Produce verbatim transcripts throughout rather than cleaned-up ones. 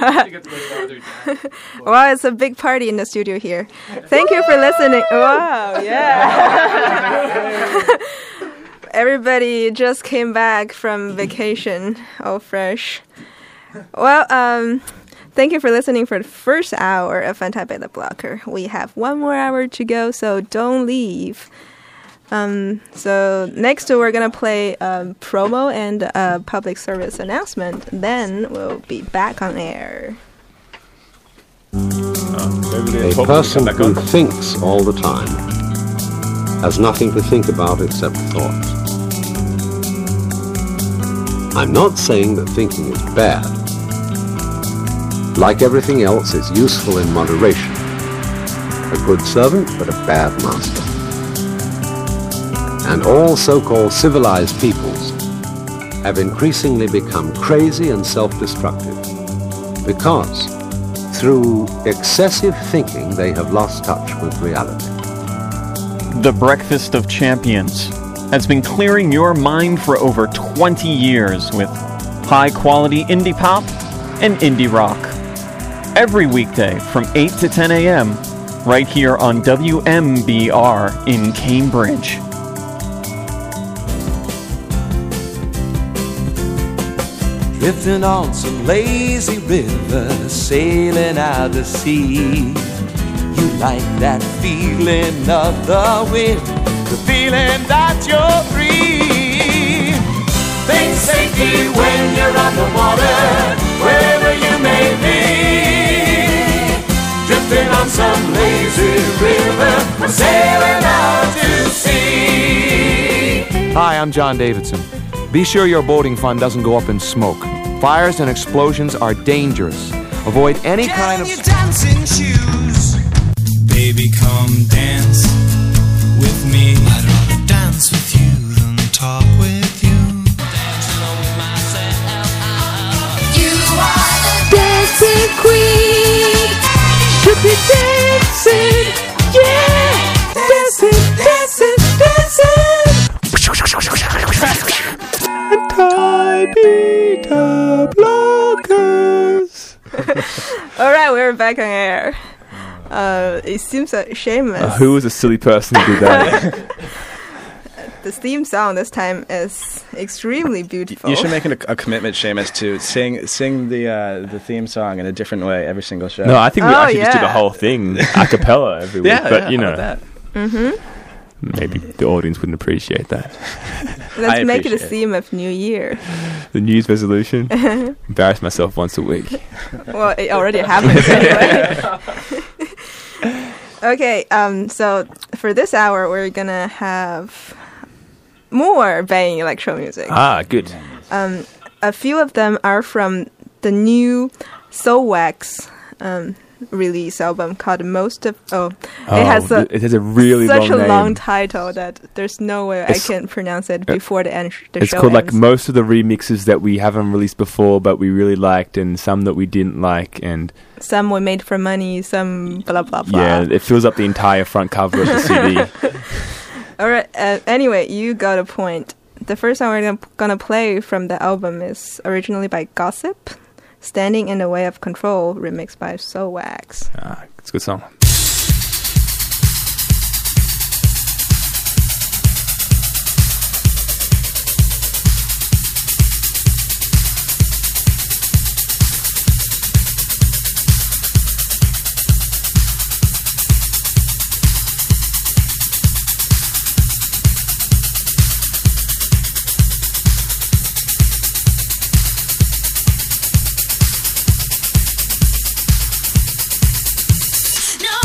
Well, it's a big party in the studio here. Thank you for listening. Wow, yeah. Everybody just came back from vacation, all fresh. Well, um, thank you for listening for the first hour of Fantaipei the Blocker. We have one more hour to go, so don't leave. Um, so next we're going to play um, promo and a public service announcement. Then we'll be back on air. A person who thinks all the time has nothing to think about except thoughts. I'm not saying that thinking is bad. Like everything else, it's useful in moderation. A good servant, but a bad master. And all so-called civilized peoples have increasingly become crazy and self-destructive because through excessive thinking they have lost touch with reality. The Breakfast of Champions has been clearing your mind for over twenty years with high-quality indie pop and indie rock. Every weekday from eight to ten a.m. right here on W M B R in Cambridge. Drifting on some lazy river, sailing out to sea. You like that feeling of the wind, the feeling that you're free. Think safety when you're on the water, wherever you may be. Drifting on some lazy river, sailing out to sea. Hi, I'm John Davidson. Be sure your boating fund doesn't go up in smoke. Fires and explosions are dangerous. Avoid any Get kind of... your dancing shoes. Baby, come dance with me. I'd rather dance with you than talk with you. Dance along with myself. You are the dancing queen. Should be dancing, yeah. Dancing, dancing, dancing. Fantaipei the Blockers. All right, we're back on air. Uh, it seems that Seamus. Uh, who was a silly person to do that? The theme song this time is extremely beautiful. You should make a, a commitment, Seamus, to sing sing the uh, the theme song in a different way every single show. No, I think we Oh, actually just do yeah. the whole thing a cappella every week. Yeah, but yeah, you how know, about that? Mm-hmm. maybe the audience wouldn't appreciate that. Let's I make it a appreciate it. theme of New Year. The New Year's resolution: embarrass myself once a week. Well, it already happened anyway. Okay, um, so for this hour, we're gonna have more banging electro music. Ah, good. Um, a few of them are from the new Soulwax um, release album called Most of... Oh, Oh, it has a, it has a really such long a name. long title that there's no way It's- I can pronounce it before the end. The It's show called like ends. most of the remixes that we haven't released before, but we really liked, and some that we didn't like, and Some were made for money, some blah, blah, blah. yeah, it fills up the entire front cover of the C D. All right. Uh, anyway, you got a point. The first song we're gonna, gonna play from the album is originally by Gossip, "Standing in the Way of Control," remixed by Soulwax. Ah, it's a good song. No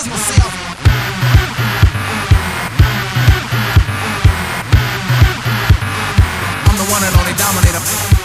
myself. I'm the one and only dominator.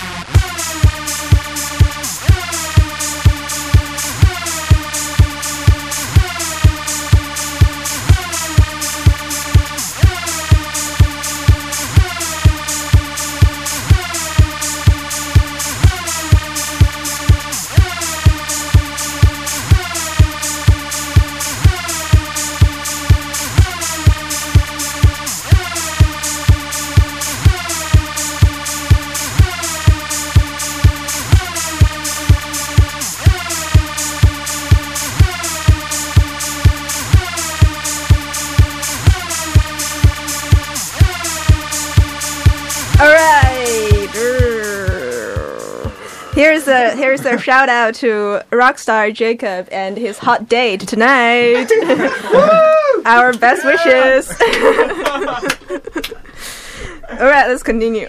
Here's a here's a shout out to Rockstar Jacob and his hot date tonight. Our best wishes. All right, let's continue.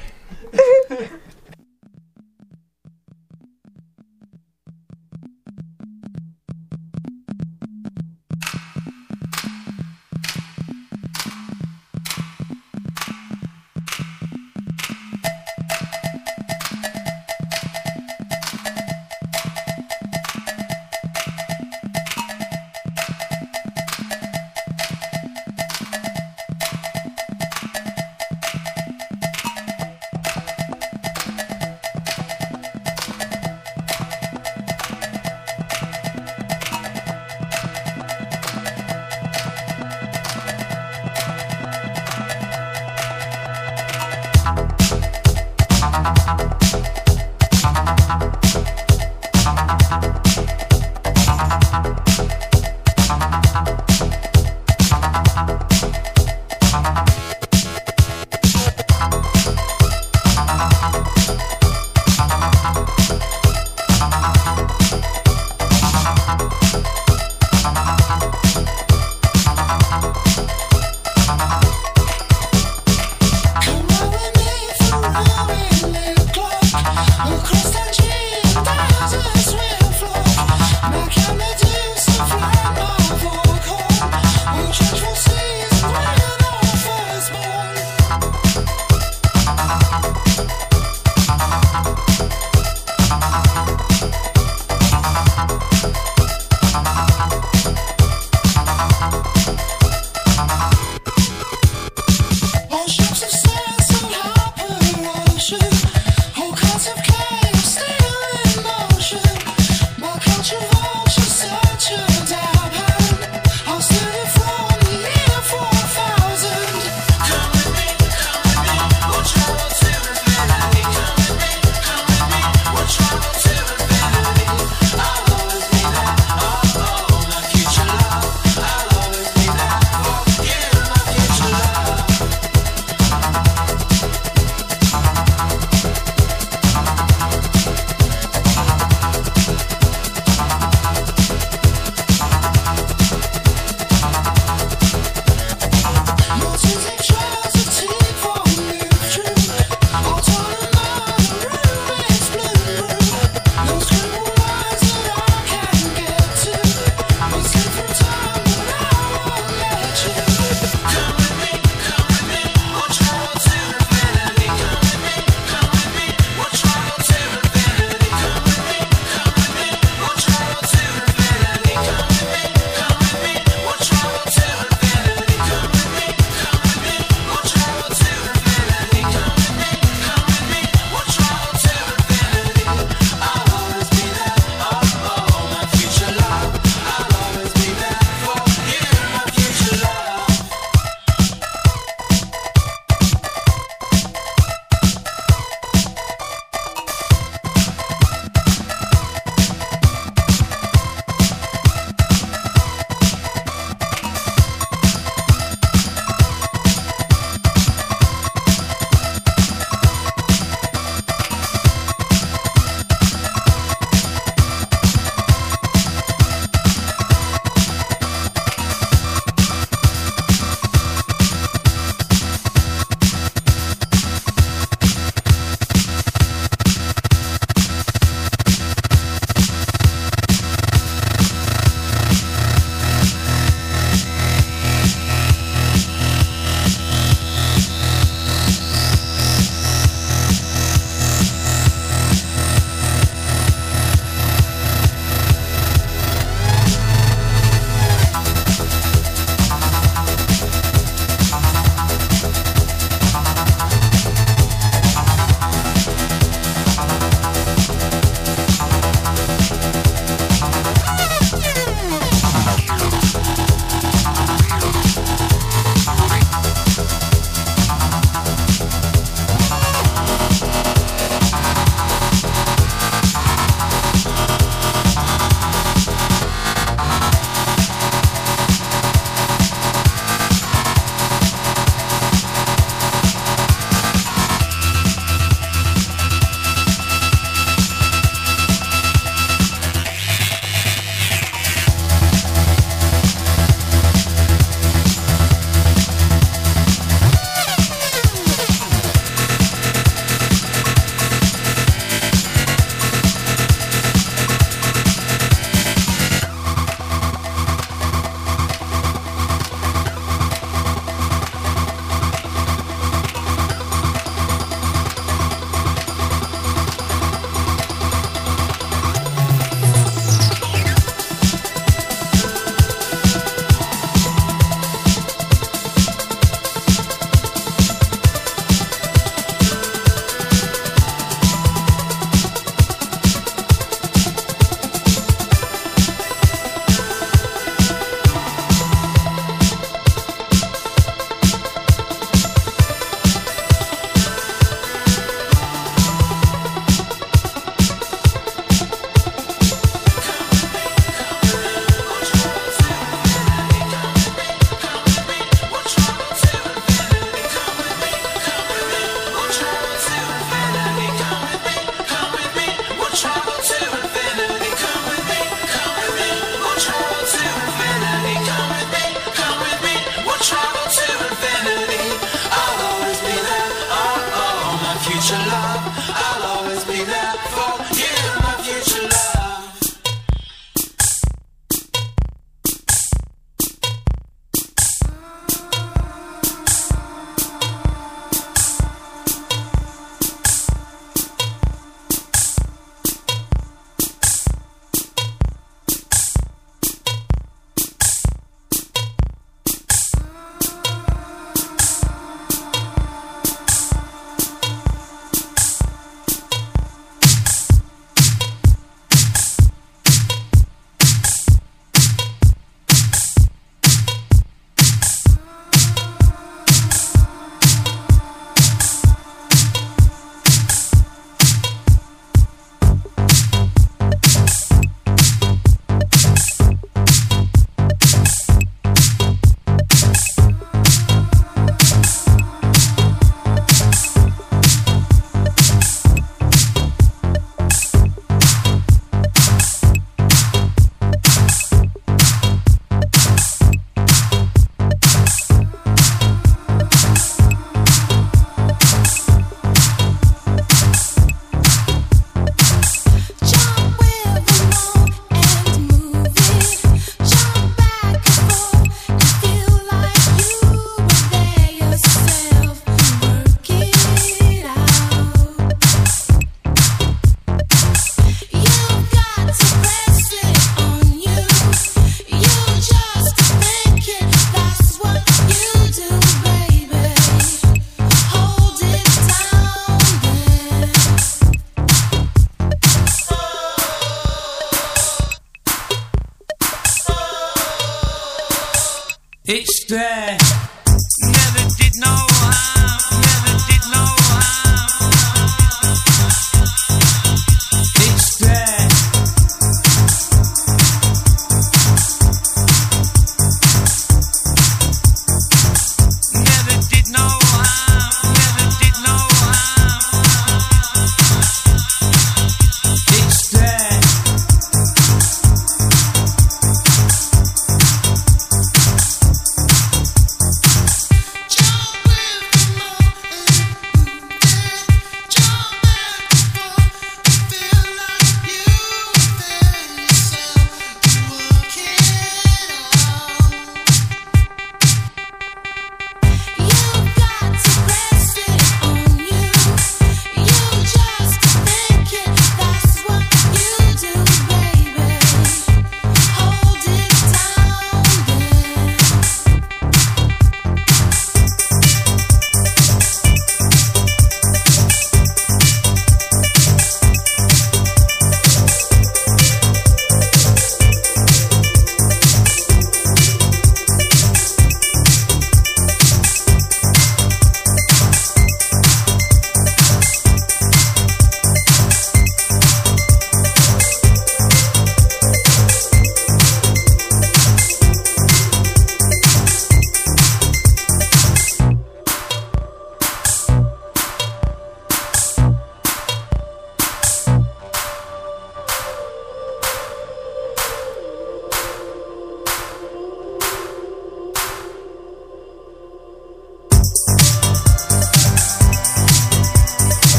It's there. Never did no harm. Never did no harm. It's there. Never did no harm. Never did no harm. It's there.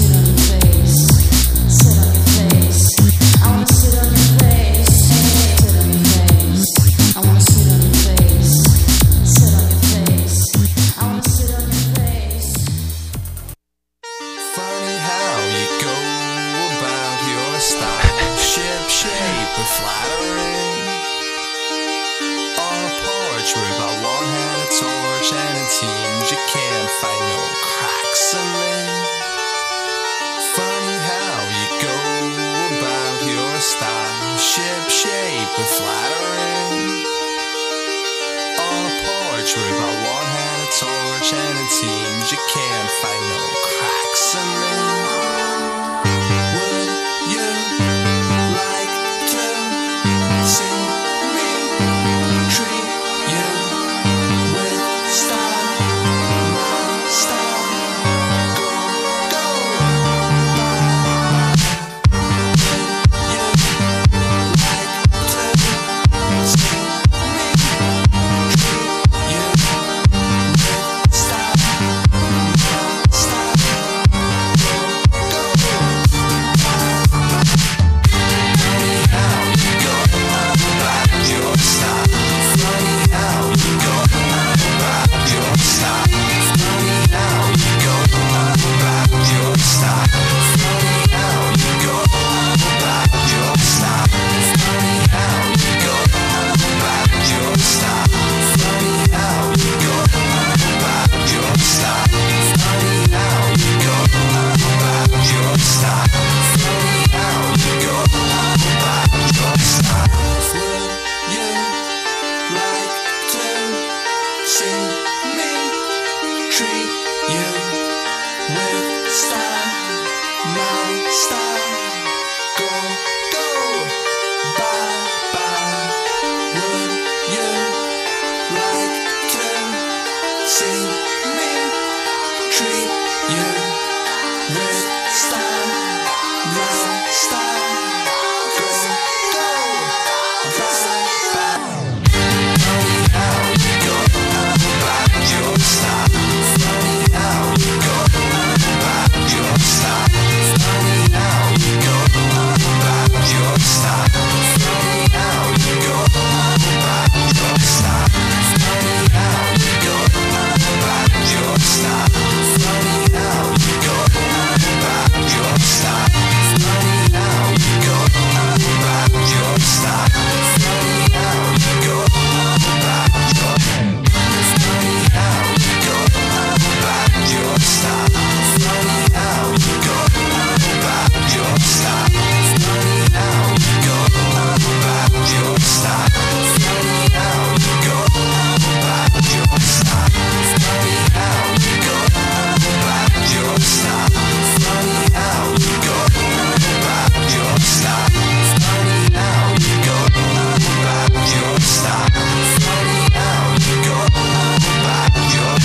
Sit on your face. with my one hand a torch, and it seems you can't find no cracks in me. Would you like to see me treat you with style, my style? Go, go, bye. Would you like to see me treat you with style, my style? Go, go, funny how you go about your style. Funny how you go about your style. Funny how you go about your style. Funny how you go about your style. Funny how you go about your style. Funny how you go about your style. Funny how you go about your style. Funny how you go about your style. Would you like to see me treat you with style, my style? Go, go, bye, bye. Would you like to see me treat you with style, my style? Go, go, bye, bye. Funny how you go about your style. Funny how you go about your style. Funny how you go about your style. Funny how you go about your style. Funny how you go about your style. Funny how you go about your style. Funny how you go about your style. Funny how you go about your Funny how you go about your style. Funny how you go about your style. Funny how you go about your style. Funny how you go about your style. Funny how you go about your style. Funny how you go about your style. Funny how you go about your style. Funny how you go about your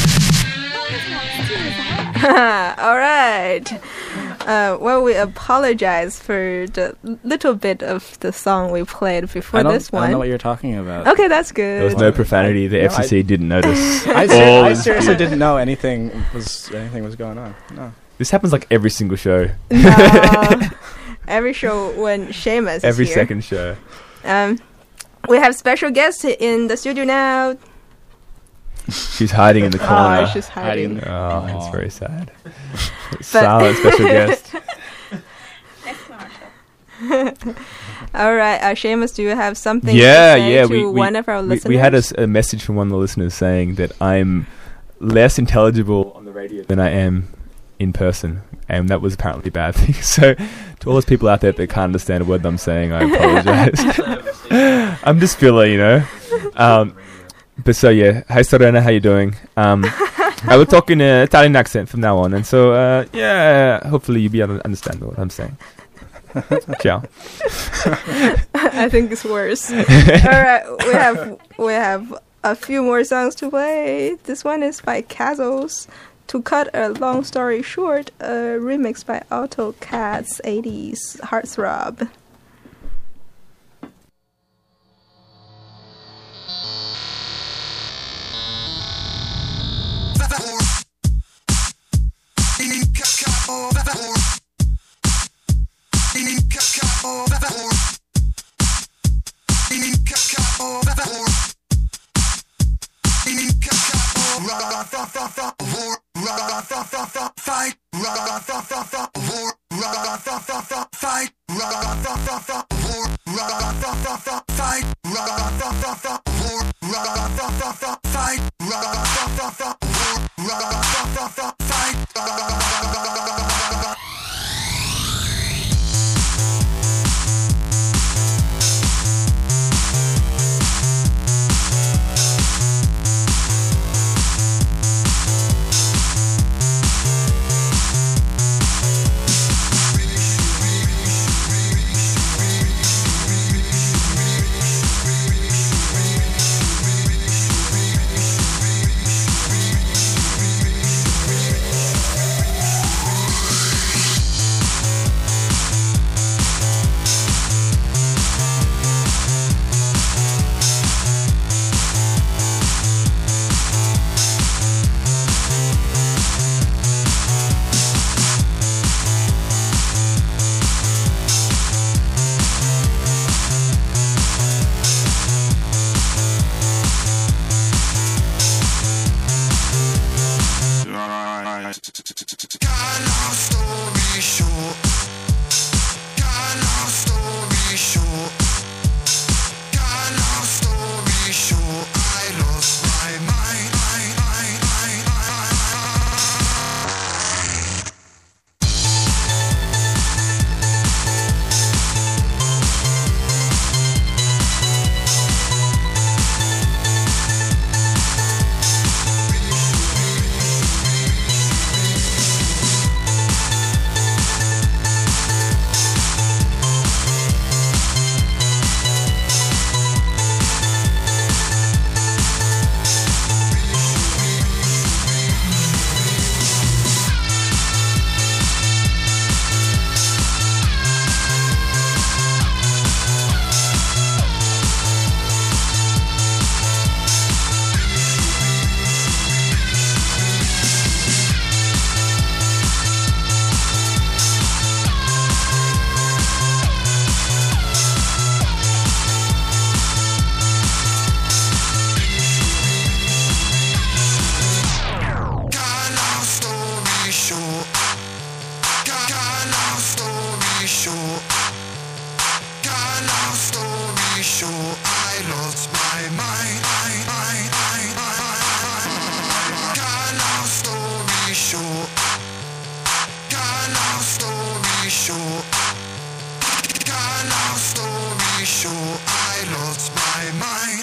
All right. Uh, well, we apologize for the little bit of the song we played before I don't, this I don't one. know what you're talking about. Okay, that's good. There was no profanity. The No, F C C I- didn't notice. I, ser- All I is seriously good. didn't know anything was anything was going on. No. This happens like every single show. No. Every show when Seamus Every is here. second show. Um, we have special guests in the studio now. She's hiding in the corner. Oh, she's hiding. Oh, it's very sad. Silent special guest. All right, uh, Seamus, do you have something Yeah, to say yeah. to We, we, one of our we, listeners? we had a, s- a message from one of the listeners saying that I'm less intelligible on the radio than I am in person, and that was apparently a bad thing. So, to all those people out there that can't understand a word I'm saying, I apologize. I'm just filler, you know. Um, but so yeah, hi Serena, how you doing? Um, I will talk in an Italian accent from now on, and so uh, yeah, hopefully you'll be able to understand what I'm saying. Ciao. I think it's worse. All right, we have we have a few more songs to play. This one is by Castles. To cut a long story short, a remix by AutoCAD's eighties Heartthrob. Fight, short. Got a long story short. I lost my mind. Got a long story short. Got a long story short. Got a long story short. I lost my mind.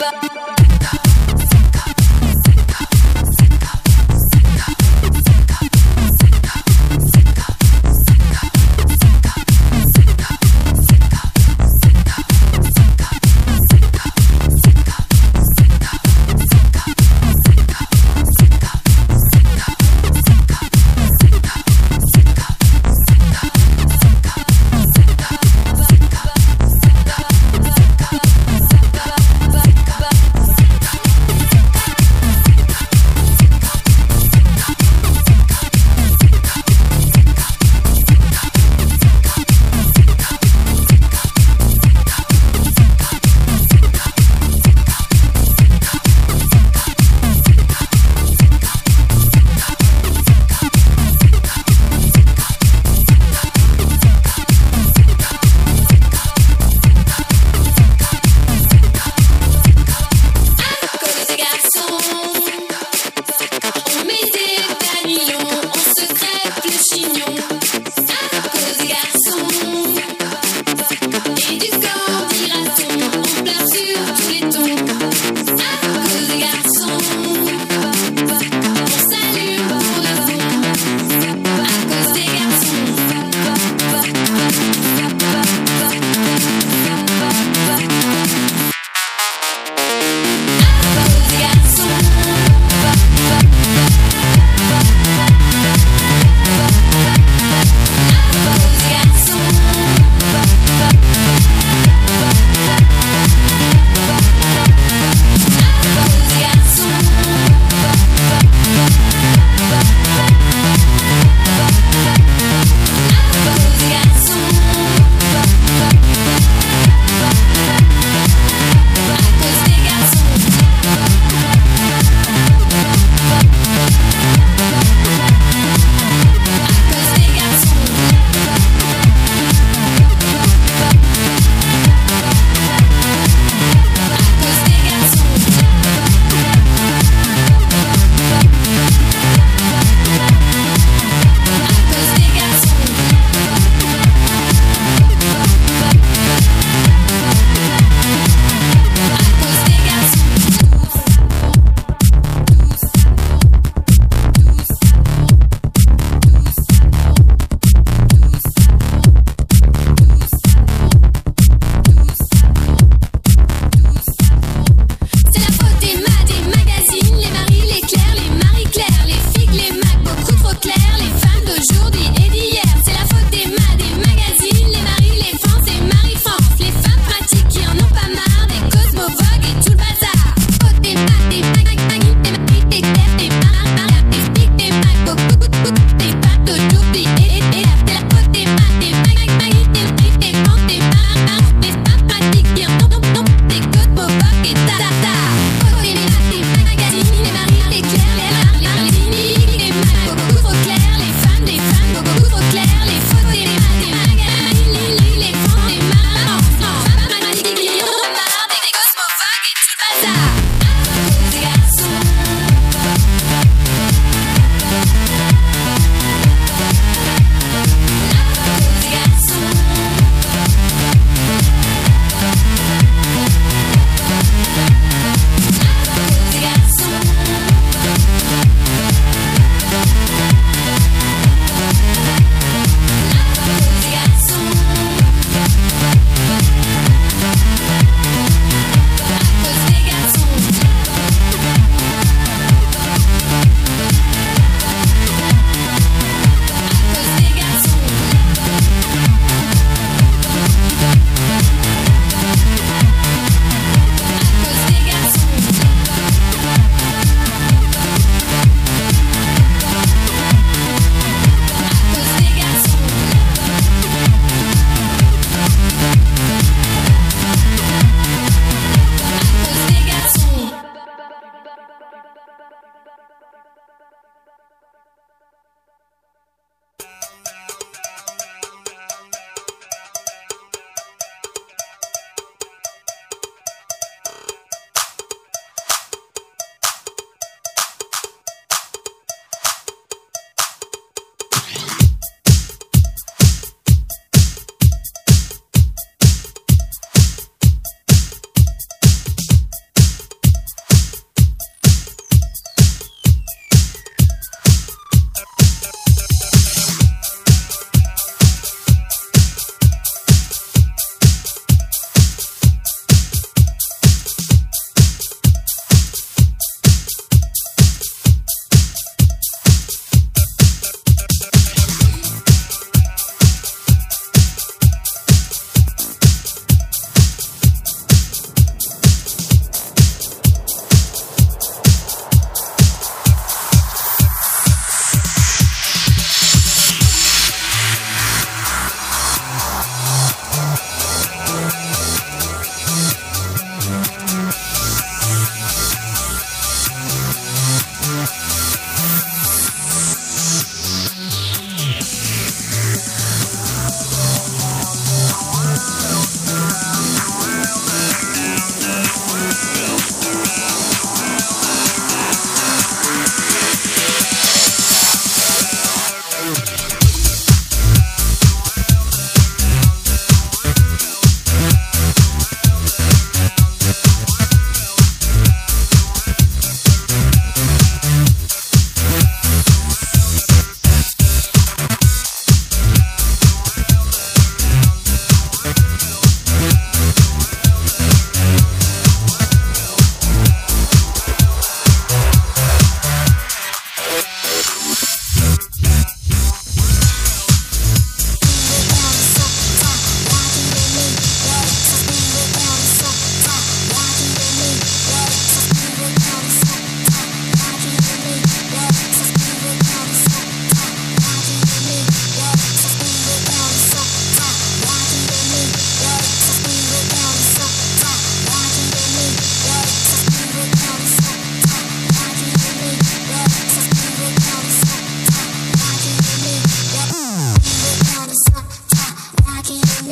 Bye.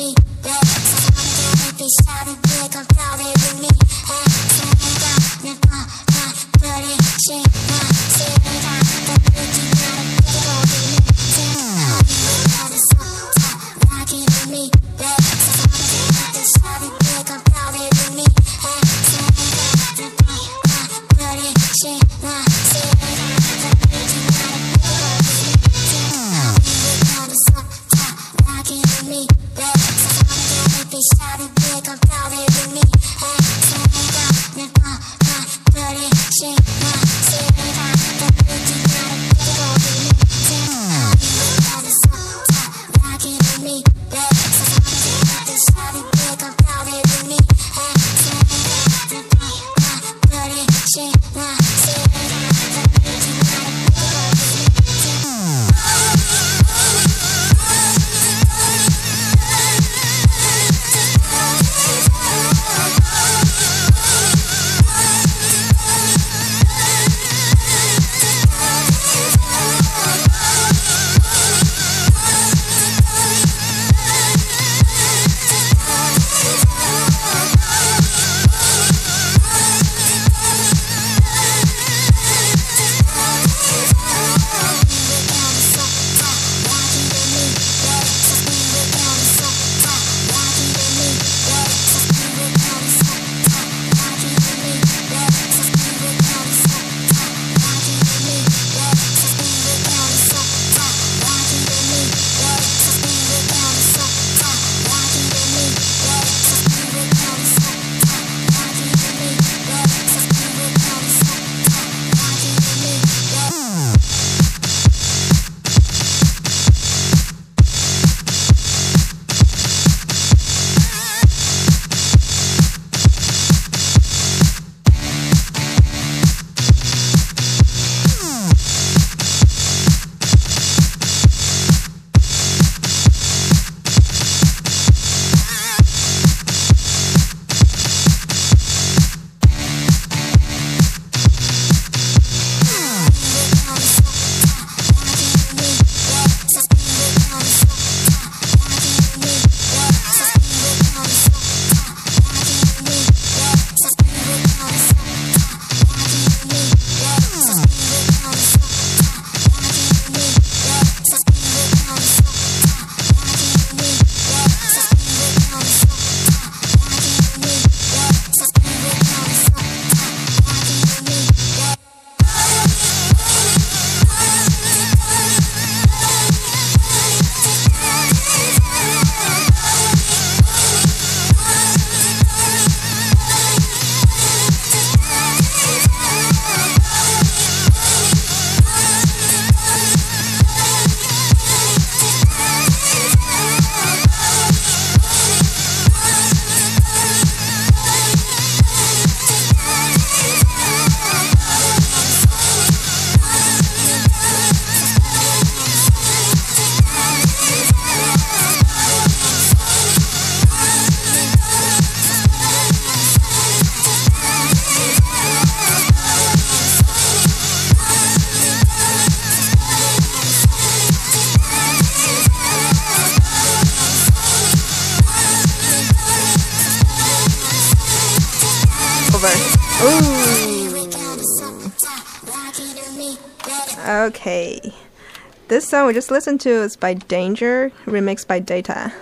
Okay. This song we just listened to is by Danger, remixed by Data.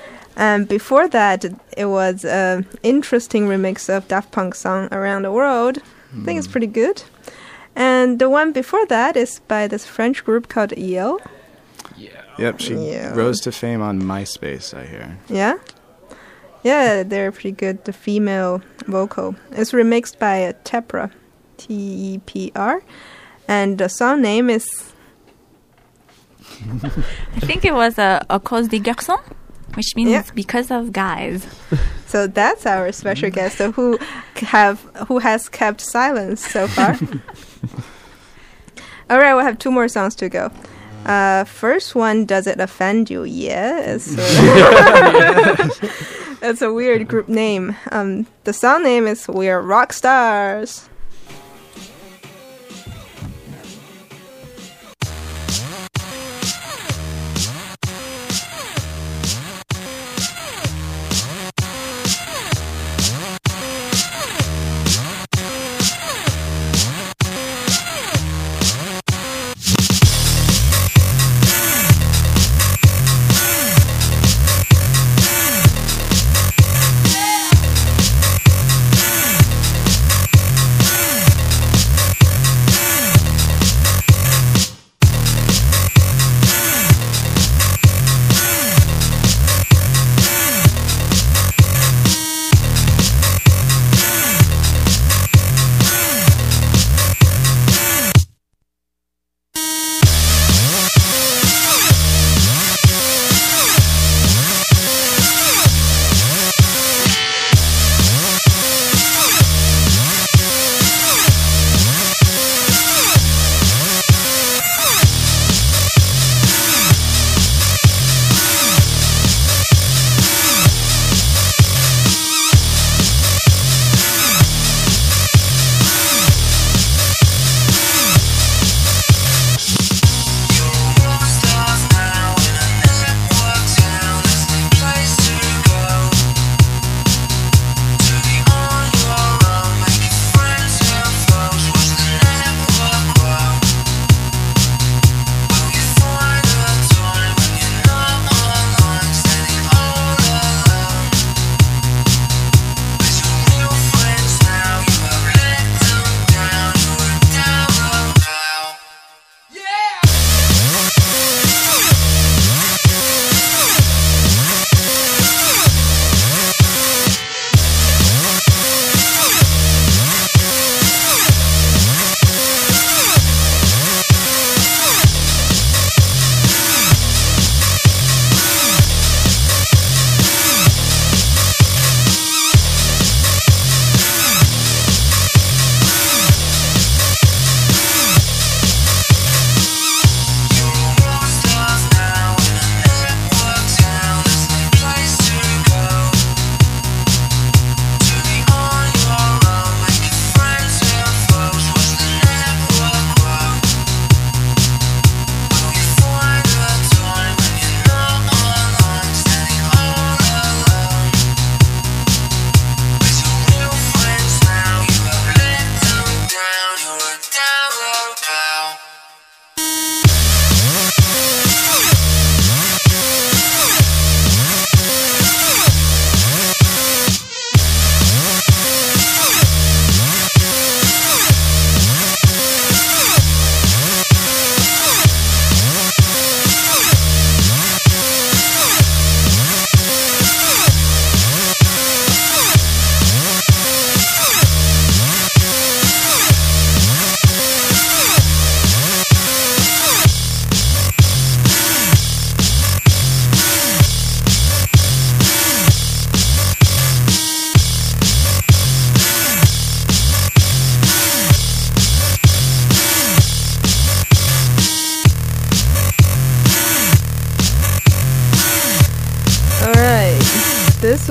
And before that, it was an interesting remix of Daft Punk's song Around the World. I think it's pretty good. And the one before that is by this French group called E L. Yeah. Yep, she Yeah. rose to fame on MySpace, I hear. Yeah? Yeah, they're pretty good. The female vocal. It's remixed by uh, Tepra, T E P R. And the song name is... I think it was a, a cause des garçons, which means Yeah. because of guys. So that's our special guest uh, who have who has kept silence so far. All right, we'll have two more songs to go. Uh, first one, Does It Offend You? Yeah, it's a, it's a weird group name. Um, the song name is We're Rock Stars.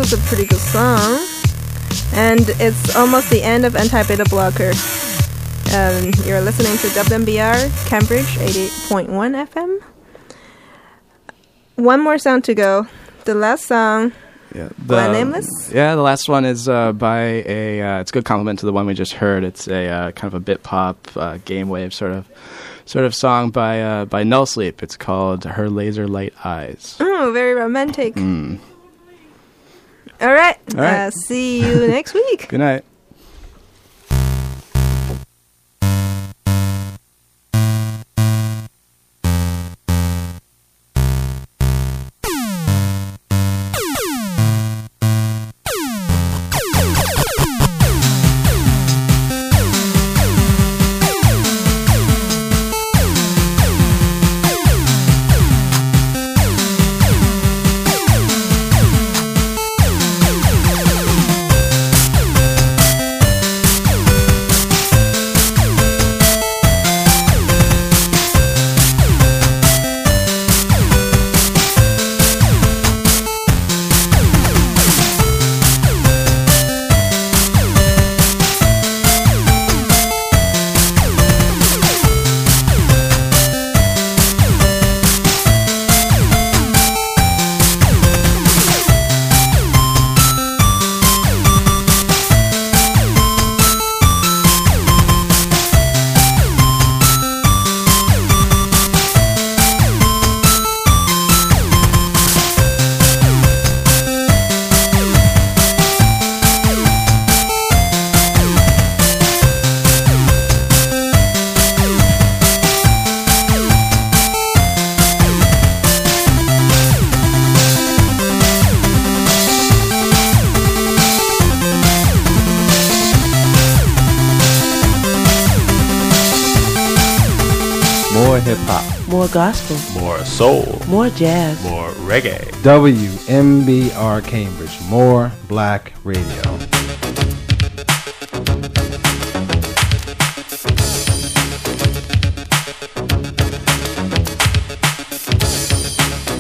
was a pretty good song. And it's almost the end of Anti-Beta Blocker. Um, you're listening to W M B R Cambridge eighty point one F M. One more song to go. The last song, Yeah, by Nameless. Yeah, the last one is uh, by a. Uh, it's a good compliment to the one we just heard. It's a uh, kind of a bit pop, uh, game wave sort of, sort of song by uh, by Null Sleep. It's called "Her Laser Light Eyes." Oh, very romantic. Mm. All right. All right. Uh, see you next week. Good night. More hip-hop. More gospel. More soul. More jazz. More reggae. W M B R Cambridge. More black radio.